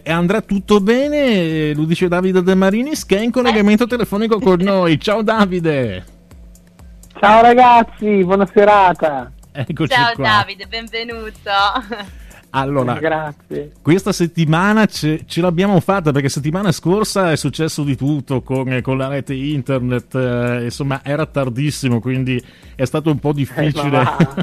e andrà tutto bene, lo dice Davide De Marinis, che è in collegamento telefonico con noi. Ciao Davide! Ciao ragazzi, buona serata! Eccoci Ciao qua. Davide, benvenuto. Allora, grazie. Questa settimana ce l'abbiamo fatta, perché settimana scorsa è successo di tutto con la rete internet, insomma era tardissimo, quindi è stato un po' difficile.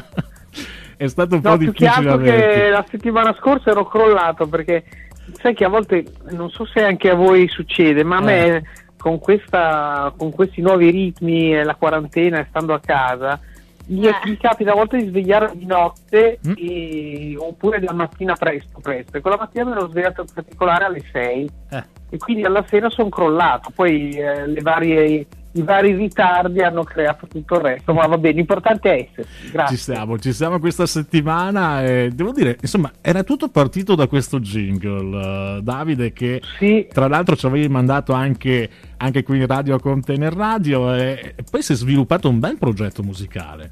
È stato un po' più difficile che altro averti. che la settimana scorsa ero crollato, perché sai che a volte, non so se anche a voi succede, ma a me con questi nuovi ritmi e la quarantena e stando a casa mi capita a volte di svegliare di notte oppure la mattina presto, e quella mattina mi ero svegliato in particolare alle 6 e quindi alla sera sono crollato. Poi i vari ritardi hanno creato tutto il resto, ma va bene, l'importante è esserci. Grazie. Ci siamo questa settimana e devo dire, insomma, era tutto partito da questo jingle, Davide, che tra l'altro ci avevi mandato anche qui in radio a Container Radio, e poi si è sviluppato un bel progetto musicale.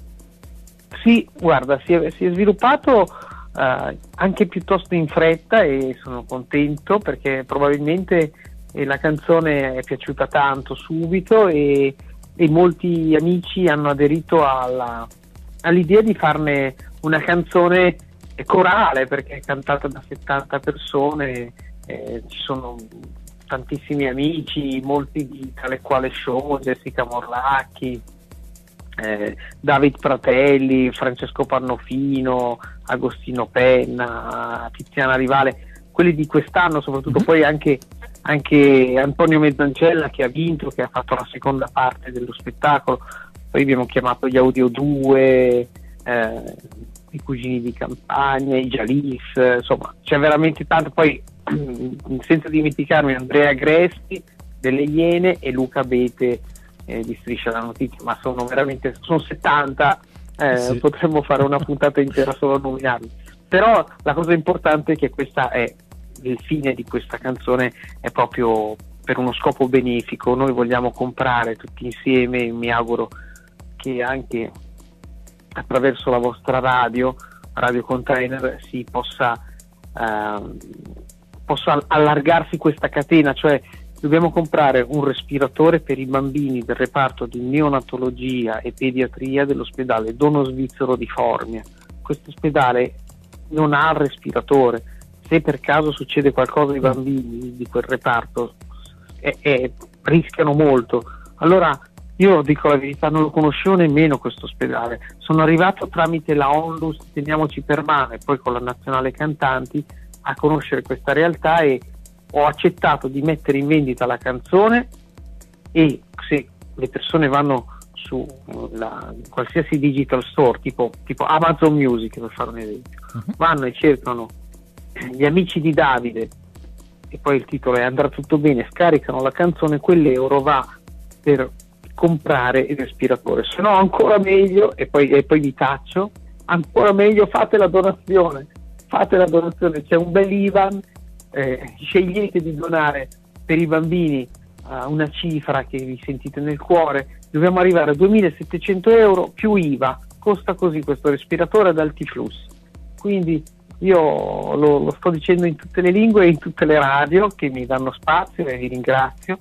Sì, guarda, si è sviluppato anche piuttosto in fretta e sono contento, perché probabilmente la canzone è piaciuta tanto subito e molti amici hanno aderito all'idea di farne una canzone corale, perché è cantata da 70 persone, ci sono tantissimi amici, molti tra le quali Show, Jessica Morlacchi, David Fratelli, Francesco Pannofino, Agostino Penna, Tiziana Rivale, quelli di quest'anno soprattutto, poi anche Antonio Mezzancella, che ha vinto, che ha fatto la seconda parte dello spettacolo. Poi abbiamo chiamato gli Audio 2, i Cugini di Campagna, i Jalis, insomma c'è veramente tanto. Poi senza dimenticarmi Andrea Gresti delle Iene e Luca Bete di Striscia la Notizia, ma sono 70, potremmo fare una puntata intera solo a nominarli. Però la cosa importante è che questa è il fine di questa canzone, è proprio per uno scopo benefico. Noi vogliamo comprare tutti insieme, e mi auguro che anche attraverso la vostra Radio Container si possa allargarsi questa catena, cioè dobbiamo comprare un respiratore per i bambini del reparto di neonatologia e pediatria dell'ospedale Dono Svizzero di Formia. Questo ospedale non ha il respiratore. Se per caso succede qualcosa ai bambini di quel reparto rischiano molto. Allora io dico la verità, non lo conoscevo nemmeno questo ospedale, sono arrivato tramite la Onlus Teniamoci per mano e poi con la Nazionale Cantanti a conoscere questa realtà, e ho accettato di mettere in vendita la canzone, e se le persone vanno su qualsiasi digital store tipo Amazon Music, per fare un esempio, vanno e cercano Gli amici di Davide e poi il titolo è Andrà tutto bene, scaricano la canzone, quell'euro va per comprare il respiratore. Se no ancora meglio, e poi vi taccio, ancora meglio, fate la donazione, c'è un bel IBAN, scegliete di donare per i bambini una cifra che vi sentite nel cuore. Dobbiamo arrivare a 2.700 euro più IVA, costa così questo respiratore ad alti flussi. Quindi io lo sto dicendo in tutte le lingue e in tutte le radio che mi danno spazio, e vi ringrazio.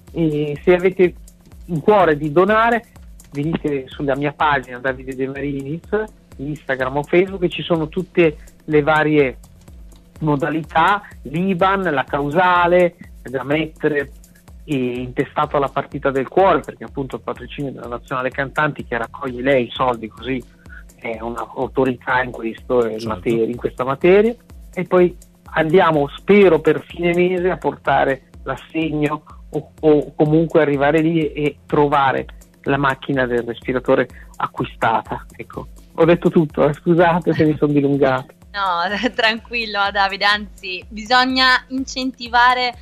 E se avete in cuore di donare, venite sulla mia pagina Davide De Marinis, Instagram o Facebook, e ci sono tutte le varie modalità, l'IBAN, la causale da mettere intestato alla partita del cuore, perché appunto il patrocinio della Nazionale Cantanti, che raccoglie lei i soldi, così è un'autorità in questo, in questa materia. E poi andiamo, spero per fine mese, a portare l'assegno o comunque arrivare lì e trovare la macchina del respiratore acquistata. Ecco, ho detto tutto, scusate se mi sono dilungato. No, tranquillo Davide, anzi bisogna incentivare,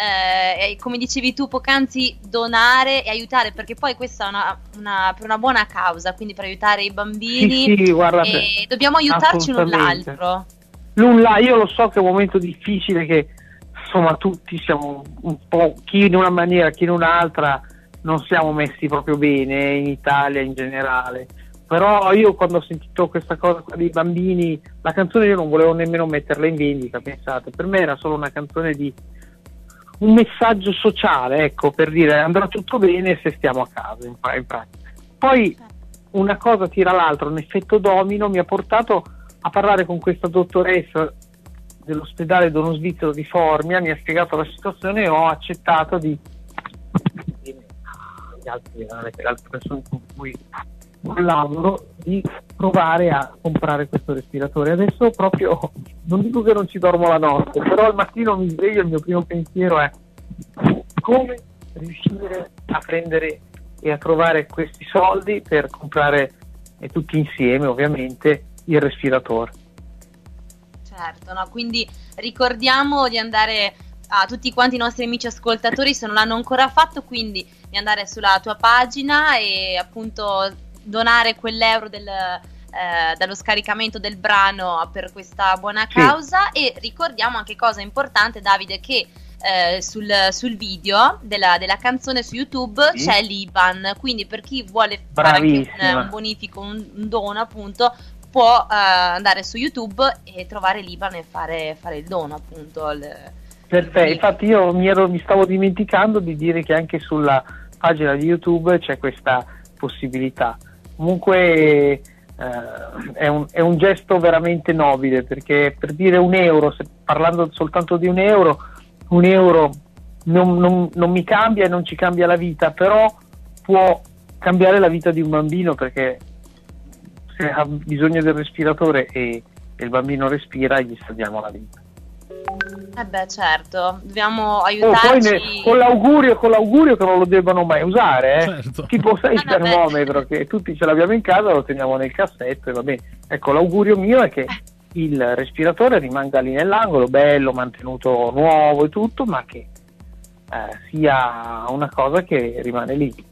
come dicevi tu poc'anzi, donare e aiutare, perché poi questa è per una buona causa, quindi per aiutare i bambini. Sì, guardate, e dobbiamo aiutarci l'un l'altro. Io lo so che è un momento difficile, che insomma tutti siamo un po', chi in una maniera, chi in un'altra, non siamo messi proprio bene in Italia in generale, però io quando ho sentito questa cosa dei bambini, la canzone io non volevo nemmeno metterla in vendita, pensate, per me era solo una canzone di un messaggio sociale, ecco, per dire andrà tutto bene se stiamo a casa, in pratica. Poi una cosa tira l'altra, un effetto domino mi ha portato a parlare con questa dottoressa dell'ospedale Dono Svizzero di Formia, mi ha spiegato la situazione e ho accettato le altre persone con cui collaboro di provare a comprare questo respiratore. Adesso proprio non dico che non ci dormo la notte, però al mattino mi sveglio e il mio primo pensiero è come riuscire a prendere e a trovare questi soldi per comprare, e tutti insieme ovviamente, il respiratore. Certo, no? Quindi ricordiamo di andare a tutti quanti i nostri amici ascoltatori, se non l'hanno ancora fatto, quindi di andare sulla tua pagina e appunto donare quell'euro dallo scaricamento del brano per questa buona causa. Sì. E ricordiamo anche, cosa importante, Davide, che sul video della canzone su YouTube c'è l'IBAN, quindi per chi vuole fare anche un bonifico, un dono appunto, può andare su YouTube e trovare l'IBAN e fare il dono appunto. Perfetto, infatti io mi stavo dimenticando di dire che anche sulla pagina di YouTube c'è questa possibilità. Comunque è un gesto veramente nobile, perché per dire €1, parlando soltanto di €1 non mi cambia e non ci cambia la vita, però può cambiare la vita di un bambino, perché se ha bisogno del respiratore e il bambino respira, gli salviamo la vita. Certo, dobbiamo aiutarci. Poi con l'augurio che non lo debbano mai usare, certo. Tipo sai il termometro che tutti ce l'abbiamo in casa, lo teniamo nel cassetto e va bene. Ecco, l'augurio mio è che il respiratore rimanga lì nell'angolo, bello, mantenuto nuovo e tutto, ma che sia una cosa che rimane lì.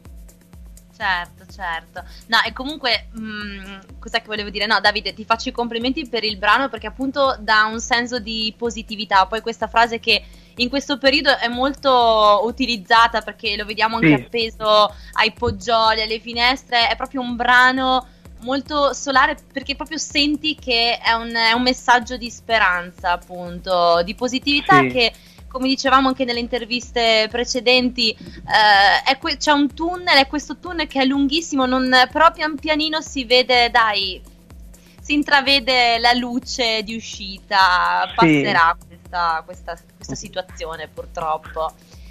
Certo. No, e comunque cos'è che volevo dire? No, Davide, ti faccio i complimenti per il brano, perché appunto dà un senso di positività. Poi questa frase che in questo periodo è molto utilizzata, perché lo vediamo anche appeso ai poggioli, alle finestre, è proprio un brano molto solare, perché proprio senti che è un messaggio di speranza, appunto, di positività, che, come dicevamo anche nelle interviste precedenti, c'è un tunnel, è questo tunnel che è lunghissimo, però pian pianino si vede, si intravede la luce di uscita, passerà questa situazione purtroppo.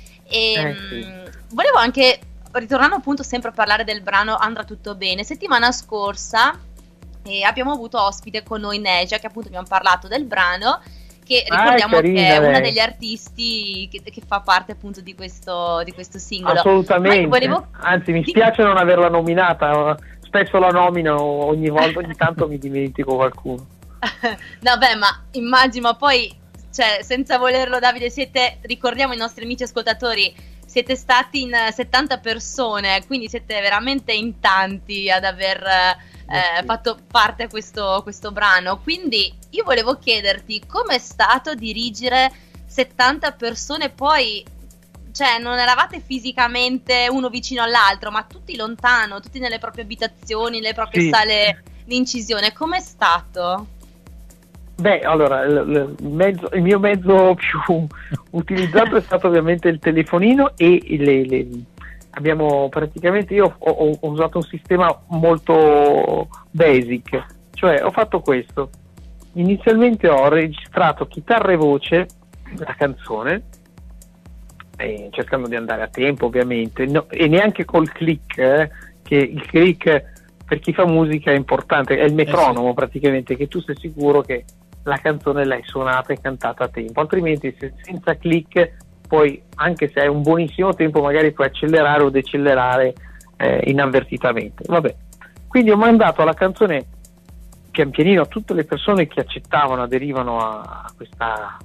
Volevo anche, ritornando appunto sempre a parlare del brano Andrà tutto bene, settimana scorsa abbiamo avuto ospite con noi Neja, che appunto abbiamo parlato del brano, che ricordiamo che è una degli artisti che fa parte appunto di questo singolo. Assolutamente, anzi mi spiace non averla nominata, spesso la nomino, ogni tanto mi dimentico qualcuno. No, ma immagino, poi, cioè, senza volerlo, Davide, ricordiamo ai nostri amici ascoltatori, siete stati in 70 persone, quindi siete veramente in tanti ad aver fatto parte a questo brano. Quindi io volevo chiederti com'è stato dirigere 70 persone, poi, cioè, non eravate fisicamente uno vicino all'altro, ma tutti lontano, tutti nelle proprie abitazioni, nelle proprie sale di incisione. Com'è stato? Allora, il mio mezzo più utilizzato è stato ovviamente il telefonino e abbiamo praticamente, io ho usato un sistema molto basic, cioè ho fatto questo. Inizialmente ho registrato chitarra e voce la canzone, cercando di andare a tempo ovviamente, e neanche col click, che il click per chi fa musica è importante, è il metronomo praticamente, che tu sei sicuro che la canzone l'hai suonata e cantata a tempo, altrimenti senza click poi, anche se hai un buonissimo tempo, magari puoi accelerare o decelerare inavvertitamente. Vabbè, quindi ho mandato la canzone pian pianino a tutte le persone che aderivano a questa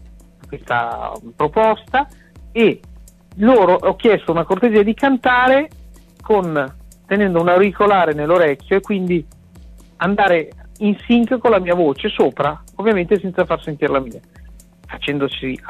proposta, e loro ho chiesto una cortesia di cantare tenendo un auricolare nell'orecchio e quindi andare in sync con la mia voce sopra, ovviamente senza far sentire la mia, facendoci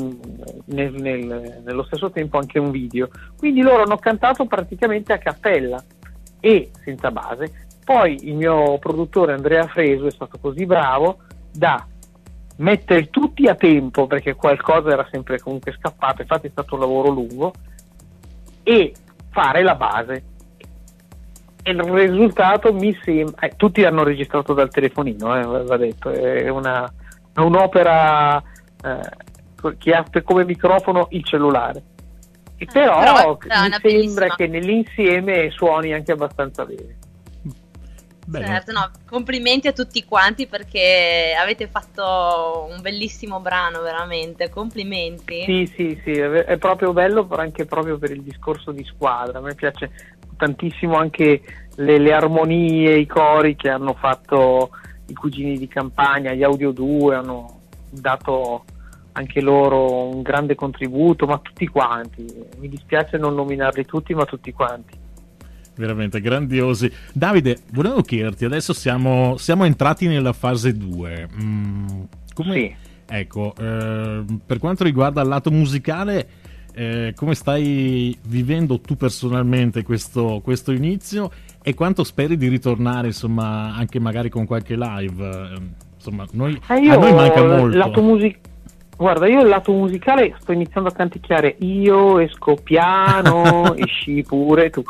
nello stesso tempo anche un video. Quindi loro hanno cantato praticamente a cappella e senza base, Poi il mio produttore Andrea Fresu è stato così bravo da mettere tutti a tempo, perché qualcosa era sempre comunque scappato, infatti è stato un lavoro lungo, e fare la base. E il risultato mi sembra, tutti hanno registrato dal telefonino, va detto, è un'opera che ha come microfono il cellulare, e però mi sembra che nell'insieme suoni anche abbastanza bene. Bene. Certo, no, complimenti a tutti quanti, perché avete fatto un bellissimo brano, veramente, complimenti. Sì, è proprio bello, anche proprio per il discorso di squadra. A me piace tantissimo anche le armonie, i cori che hanno fatto i Cugini di Campagna, gli Audio 2 hanno dato anche loro un grande contributo, ma tutti quanti, mi dispiace non nominarli tutti, ma tutti quanti. Veramente grandiosi. Davide, volevo chiederti, adesso siamo entrati nella fase 2. Sì. Ecco, per quanto riguarda il lato musicale, come stai vivendo tu personalmente questo inizio, e quanto speri di ritornare, insomma, anche magari con qualche live? Insomma, a noi manca molto. Guarda, io il lato musicale sto iniziando a canticchiare Io esco piano, esci pure tu.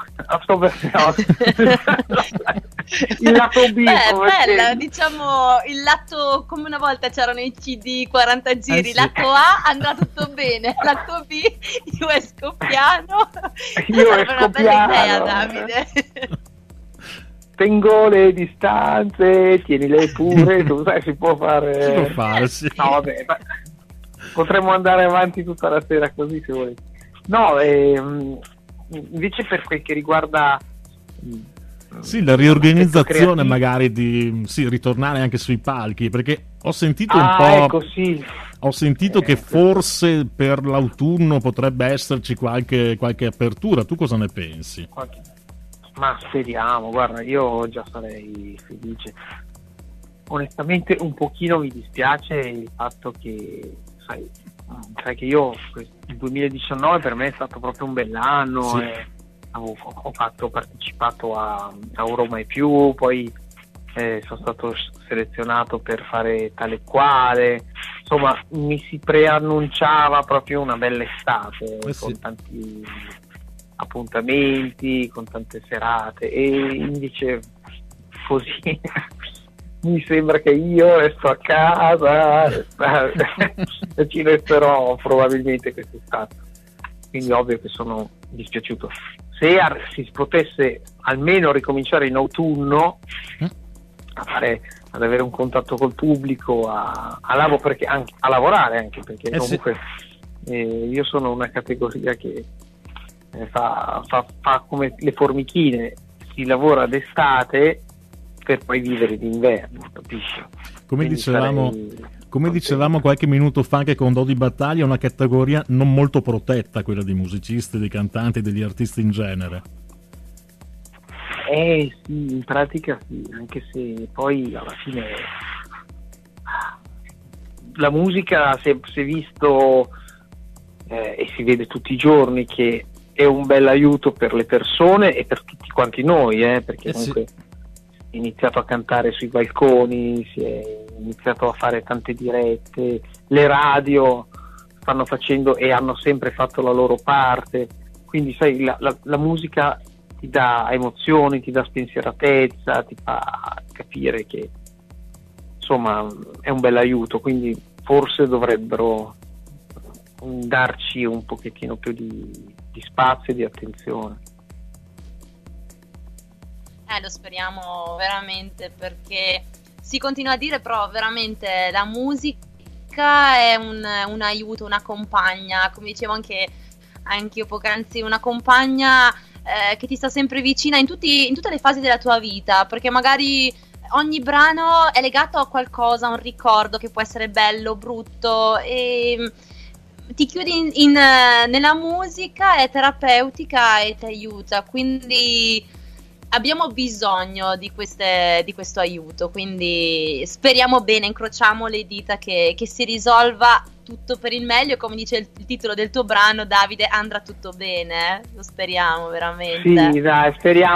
Il lato B. Bella, diciamo il lato, come una volta c'erano i CD 40 giri, sì. Lato A andrà tutto bene, lato B io esco piano. Sarebbe una bella idea, Davide. Tengo le distanze, tienile pure, tu sai, si può fare. Si può fare, sì. No, vabbè, ma potremmo andare avanti tutta la sera così, se volete. No, invece per quel che riguarda sì, la riorganizzazione magari di ritornare anche sui palchi, perché ho sentito un po'. Ecco, sì. Ho sentito che forse per l'autunno potrebbe esserci qualche apertura. Tu cosa ne pensi? Ma speriamo, guarda, io già sarei felice. Onestamente un pochino mi dispiace il fatto che sai che io il 2019 per me è stato proprio un bell'anno, sì. E ho partecipato a Roma e più, poi sono stato selezionato per fare tale quale, insomma mi si preannunciava proprio una bella estate, con tanti appuntamenti, con tante serate, e invece così mi sembra che io resto a casa e ci resterò probabilmente quest'estate, quindi ovvio che sono dispiaciuto. Se si potesse almeno ricominciare in autunno ad avere un contatto col pubblico, a lavorare anche perché comunque io sono una categoria che fa come le formichine, si lavora d'estate per poi vivere d'inverno, capisci? Come dicevamo qualche minuto fa anche con Dodi Battaglia, è una categoria non molto protetta, quella dei musicisti, dei cantanti, degli artisti in genere. Sì, in pratica sì, anche se poi alla fine la musica si è visto e si vede tutti i giorni che è un bel aiuto per le persone e per tutti quanti noi, perché comunque è iniziato a cantare sui balconi, si è iniziato a fare tante dirette, le radio stanno facendo e hanno sempre fatto la loro parte, quindi sai la musica ti dà emozioni, ti dà spensieratezza, ti fa capire che insomma è un bel aiuto, quindi forse dovrebbero darci un pochettino più di spazio e di attenzione. Lo speriamo veramente, perché si continua a dire, però veramente la musica è un aiuto, una compagna, come dicevo anche io poc'anzi, una compagna che ti sta sempre vicina in tutte le fasi della tua vita, perché magari ogni brano è legato a qualcosa, a un ricordo che può essere bello, brutto, e ti chiudi nella musica, è terapeutica e ti aiuta, quindi abbiamo bisogno di questo aiuto, quindi speriamo bene, incrociamo le dita che si risolva tutto per il meglio, come dice il titolo del tuo brano, Davide, andrà tutto bene, lo speriamo veramente. Sì, dai, speriamo.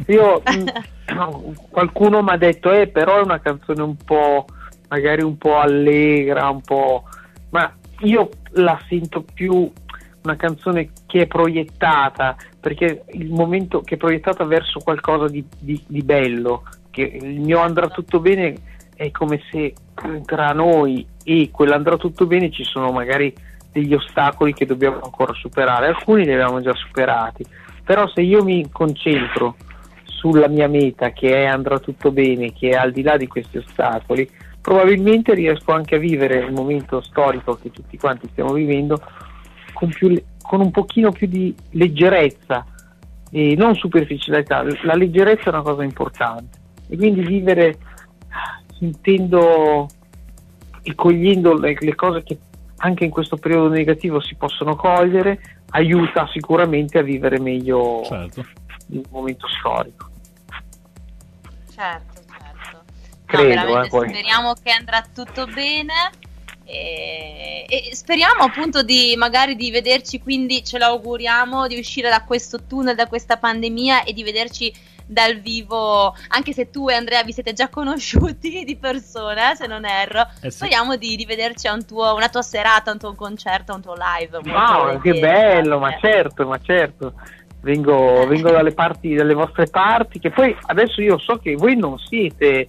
io qualcuno mi ha detto però è una canzone un po', magari un po' allegra, un po', ma io la sento più una canzone che è proiettata, perché il momento che è proiettata verso qualcosa di bello, che il mio andrà tutto bene è come se tra noi e quell'andrà tutto bene ci sono magari degli ostacoli che dobbiamo ancora superare, alcuni li abbiamo già superati, però se io mi concentro sulla mia meta, che è andrà tutto bene, che è al di là di questi ostacoli, probabilmente riesco anche a vivere il momento storico che tutti quanti stiamo vivendo con un pochino più di leggerezza e non superficialità. La leggerezza è una cosa importante, e quindi vivere sentendo e cogliendo le cose che anche in questo periodo negativo si possono cogliere aiuta sicuramente a vivere meglio il momento storico. Certo. Credo, speriamo che andrà tutto bene e speriamo appunto magari di vederci, quindi ce l'auguriamo, di uscire da questo tunnel, da questa pandemia e di vederci dal vivo, anche se tu e Andrea vi siete già conosciuti di persona, se non erro. Speriamo di vederci a una tua serata, un tuo concerto, un tuo live. Wow, che bello, ma certo. Vengo dalle vostre parti, che poi adesso io so che voi non siete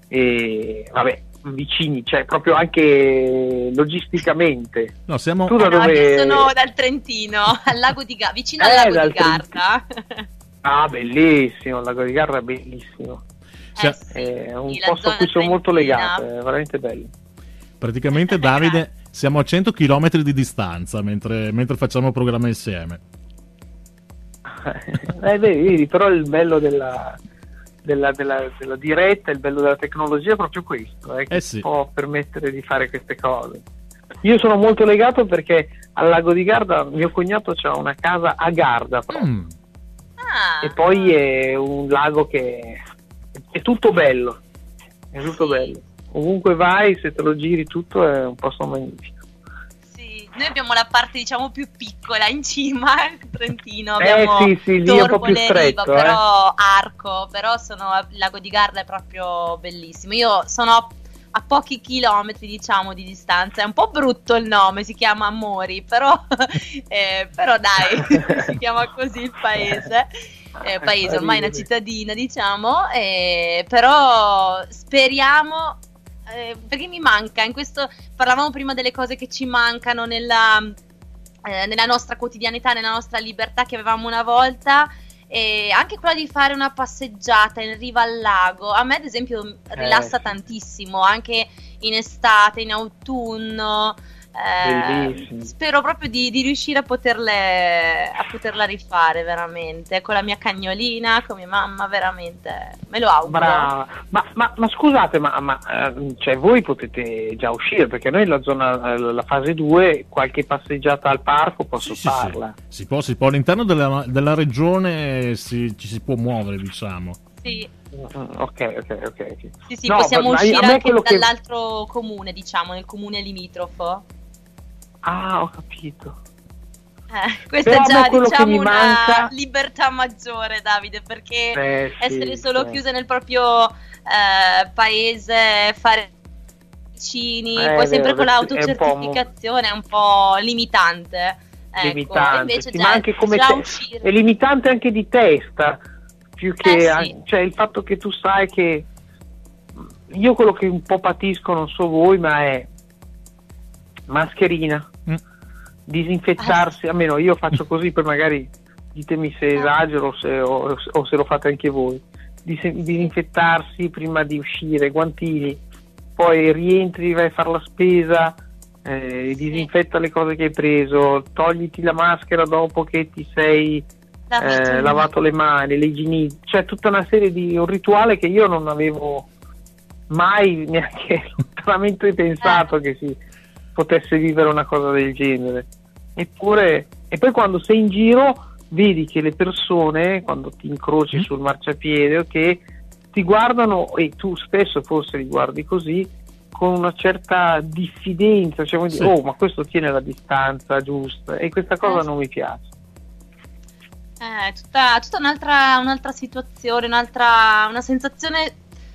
vicini, cioè proprio anche logisticamente. No, siamo io sono dal Trentino, al lago di Garda, vicino al lago di Garda. Bellissimo, il lago di Garda è bellissimo. È un posto a cui sono molto legato, è veramente bello. Praticamente Davide siamo a 100 km di distanza mentre facciamo programma insieme. Vedi, però il bello della diretta, il bello della tecnologia è proprio questo, che può permettere di fare queste cose. Io sono molto legato perché al lago di Garda mio cognato c'ha una casa a Garda proprio. E poi è un lago che è tutto bello, bello. Ovunque vai, se te lo giri tutto, è un posto magnifico. Noi abbiamo la parte diciamo più piccola in cima, Trentino, abbiamo lì è un po' più stretto, però Arco, però il lago di Garda è proprio bellissimo. Io sono a pochi chilometri diciamo di distanza, è un po' brutto il nome, si chiama Amori, però dai, si chiama così il paese. Paese ormai una cittadina diciamo, però speriamo. Perché mi manca in questo, parlavamo prima delle cose che ci mancano nella nostra quotidianità, nella nostra libertà che avevamo una volta, e anche quella di fare una passeggiata in riva al lago a me ad esempio rilassa tantissimo, anche in estate, in autunno. Spero proprio di riuscire a poterla rifare veramente con la mia cagnolina, con mia mamma, veramente me lo auguro. Brava. Ma scusate, cioè voi potete già uscire, perché noi la fase 2 qualche passeggiata al parco posso farla. Si può all'interno della regione ci si può muovere, diciamo. Sì. Ok. Sì, possiamo uscire anche dall'altro comune, diciamo, nel comune limitrofo. Ho capito. Questa è già diciamo una libertà maggiore, Davide, perché essere solo chiuse nel proprio paese, fare vicini, poi sempre con l'autocertificazione è un po' limitante. Invece ma anche come è limitante anche di testa, più che cioè il fatto che tu sai che io quello che un po' patisco, non so voi, ma è mascherina, disinfettarsi, almeno io faccio così, poi magari ditemi se esagero o se lo fate anche voi, disinfettarsi prima di uscire, guantini, poi rientri, vai a fare la spesa, disinfetta le cose che hai preso, togliti la maschera dopo che ti sei lavato le mani, le igienizzi, cioè tutta una serie di un rituale che io non avevo mai neanche lontanamente pensato che si potesse vivere una cosa del genere. Eppure, e poi quando sei in giro vedi che le persone, quando ti incroci sul marciapiede, ti guardano, e tu spesso forse li guardi così, con una certa diffidenza, cioè ma questo tiene la distanza giusta, e questa cosa non mi piace. Tutta un'altra situazione, una sensazione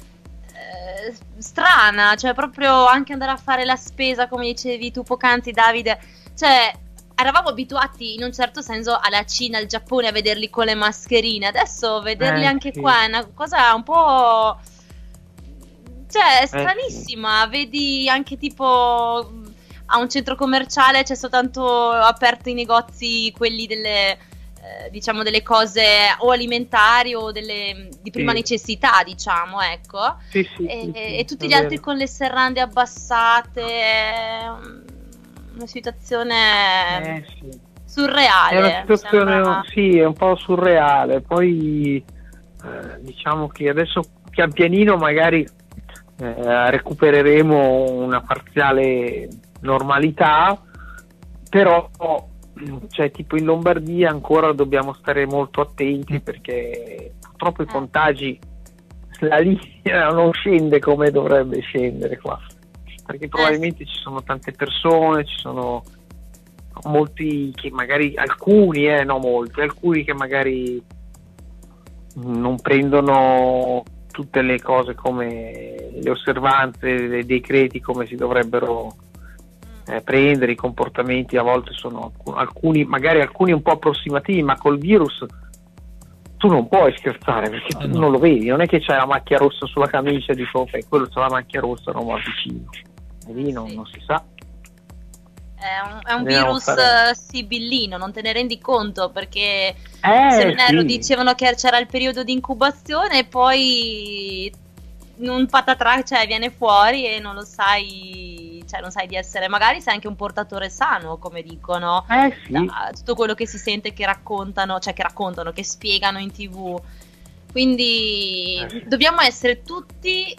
strana, cioè proprio anche andare a fare la spesa, come dicevi tu poc'anzi, Davide, cioè eravamo abituati in un certo senso alla Cina, al Giappone, a vederli con le mascherine, adesso vederli anche qua è una cosa un po', cioè è stranissima, vedi anche tipo a un centro commerciale c'è soltanto aperto i negozi, quelli delle diciamo delle cose o alimentari o di prima necessità, diciamo, ecco, e tutti gli altri con le serrande abbassate, una situazione surreale. È una situazione, sì, è un po' surreale. Poi diciamo che adesso pian pianino magari recupereremo una parziale normalità, però cioè tipo in Lombardia ancora dobbiamo stare molto attenti, perché purtroppo i contagi, la linea non scende come dovrebbe scendere qua, perché probabilmente ci sono tante persone, ci sono molti che magari, alcuni che magari non prendono tutte le cose come le osservanze dei decreti come si dovrebbero prendere. I comportamenti a volte sono alcuni un po' approssimativi, ma col virus tu non puoi scherzare, perché tu non lo vedi, non è che c'è la macchia rossa sulla camicia e dici quello c'ha la macchia rossa, non va vicino, e lì non si sa. È un virus sibillino, non te ne rendi conto, perché se non erro dicevano che c'era il periodo di incubazione e poi un patatrà, cioè viene fuori e non lo sai, cioè non sai di essere, magari sei anche un portatore sano, come dicono, da tutto quello che si sente che raccontano, che spiegano in TV. Quindi dobbiamo essere tutti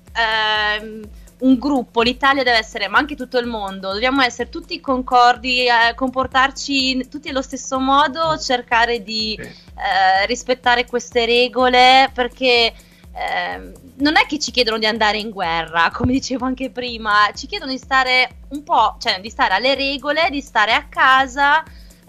un gruppo, l'Italia deve essere, ma anche tutto il mondo, dobbiamo essere tutti concordi, comportarci tutti allo stesso modo, cercare di rispettare queste regole, perché non è che ci chiedono di andare in guerra, come dicevo anche prima, ci chiedono di stare un po', cioè di stare alle regole, di stare a casa,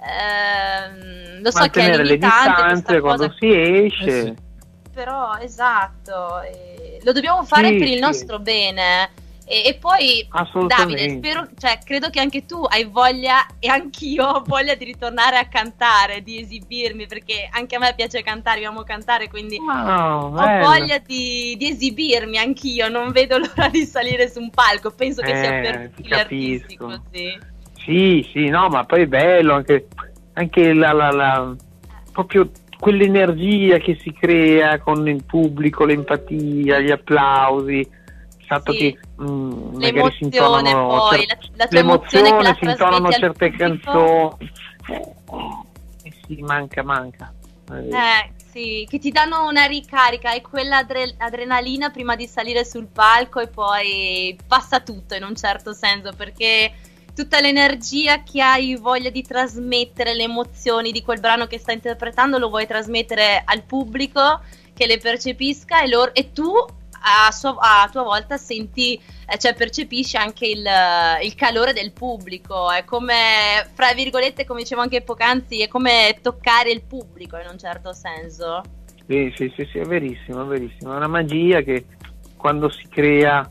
lo so che è limitante le distanze quando si esce, però lo dobbiamo fare per il nostro bene. E poi Davide, credo che anche tu hai voglia, e anch'io ho voglia di ritornare a cantare, di esibirmi, perché anche a me piace cantare, io amo cantare, quindi ho voglia di esibirmi anch'io, non vedo l'ora di salire su un palco, penso che sia per gli artisti così. Sì, no, ma poi è bello anche la proprio quell'energia che si crea con il pubblico, l'empatia, gli applausi, il fatto che magari si intonano poi, la tua emozione che la si intonano certe canzoni, sì, manca sì, che ti danno una ricarica, e quella adrenalina prima di salire sul palco, e poi passa tutto in un certo senso, perché tutta l'energia che hai voglia di trasmettere, le emozioni di quel brano che stai interpretando, lo vuoi trasmettere al pubblico, che le percepisca, e tu a tua volta senti, cioè percepisci anche il calore del pubblico. È come, fra virgolette, come dicevo anche poc'anzi, è come toccare il pubblico in un certo senso. Sì, è verissimo, è una magia che quando si crea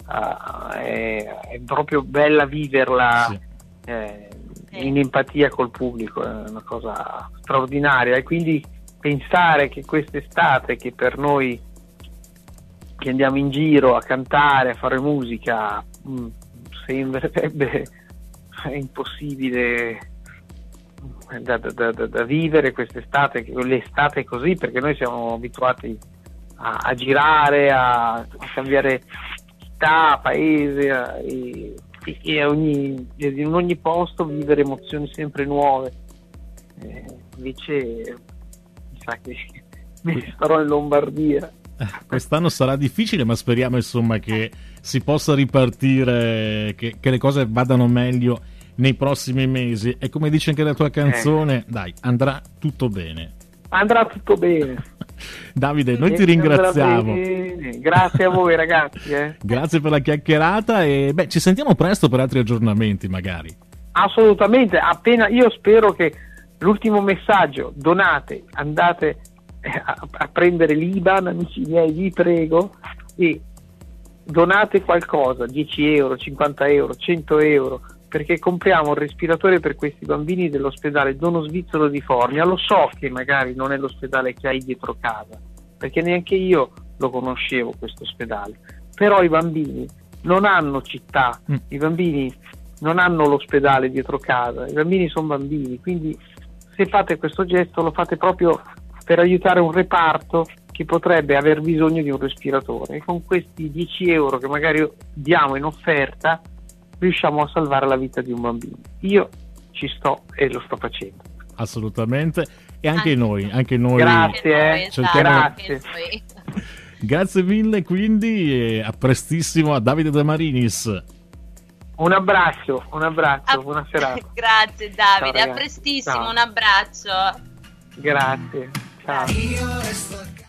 è proprio bella viverla, in empatia col pubblico, è una cosa straordinaria. E quindi pensare che quest'estate, che per noi che andiamo in giro a cantare, a fare musica, sembrerebbe impossibile da vivere quest'estate, l'estate così, perché noi siamo abituati a girare, a cambiare città, paese, e in ogni posto vivere emozioni sempre nuove. Invece mi sa che mi starò in Lombardia. Quest'anno sarà difficile, ma speriamo insomma che si possa ripartire, che le cose vadano meglio nei prossimi mesi. E come dice anche la tua canzone, dai, andrà tutto bene. Davide, noi ti ringraziamo. Grazie a voi ragazzi. Grazie per la chiacchierata, e ci sentiamo presto per altri aggiornamenti magari. Assolutamente, appena, io spero che l'ultimo messaggio: donate, andate a prendere l'IBAN, amici miei, vi prego, e donate qualcosa, 10 euro, 50 euro, 100 euro, perché compriamo un respiratore per questi bambini dell'ospedale Dono Svizzero di Formia. Lo so che magari non è l'ospedale che hai dietro casa, perché neanche io lo conoscevo questo ospedale, però i bambini non hanno città, i bambini non hanno l'ospedale dietro casa, i bambini sono bambini, quindi se fate questo gesto lo fate proprio per aiutare un reparto che potrebbe aver bisogno di un respiratore, e con questi 10 euro che magari diamo in offerta riusciamo a salvare la vita di un bambino. Io ci sto e lo sto facendo. Assolutamente, e anche noi grazie, grazie. Grazie mille, quindi, e a prestissimo a Davide De Marinis. Un abbraccio, buona serata. Grazie Davide, ciao, a prestissimo. Ciao. Un abbraccio. Grazie, ciao.